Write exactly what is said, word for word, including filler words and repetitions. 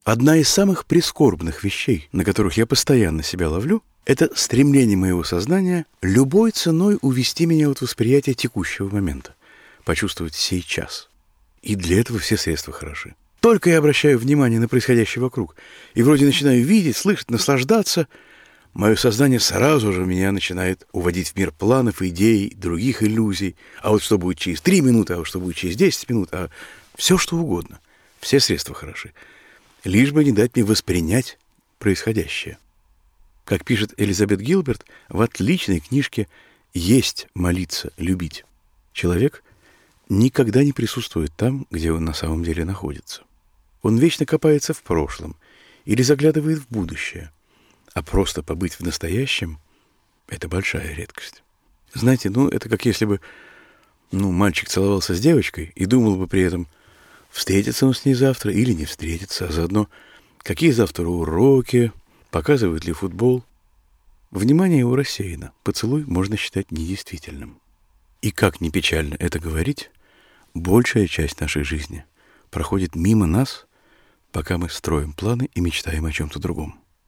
Одна из самых прискорбных вещей, на которых я постоянно себя ловлю, это стремление моего сознания любой ценой увести меня от восприятия текущего момента, почувствовать сейчас. И для этого все средства хороши. Только я обращаю внимание на происходящее вокруг, и вроде начинаю видеть, слышать, наслаждаться, мое сознание сразу же меня начинает уводить в мир планов, идей, других иллюзий. А вот что будет через три минуты, а вот что будет через десять минут, а все что угодно. Все средства хороши. Лишь бы не дать мне воспринять происходящее. Как пишет Элизабет Гилберт в отличной книжке «Есть, молиться, любить», человек никогда не присутствует там, где он на самом деле находится. Он вечно копается в прошлом или заглядывает в будущее, а просто побыть в настоящем — это большая редкость. Знаете, ну, это как если бы, ну, мальчик целовался с девочкой и думал бы при этом, встретится он с ней завтра или не встретится, а заодно какие завтра уроки, показывают ли футбол. Внимание его рассеяно, поцелуй можно считать недействительным. И как ни печально это говорить, большая часть нашей жизни проходит мимо нас, пока мы строим планы и мечтаем о чем-то другом.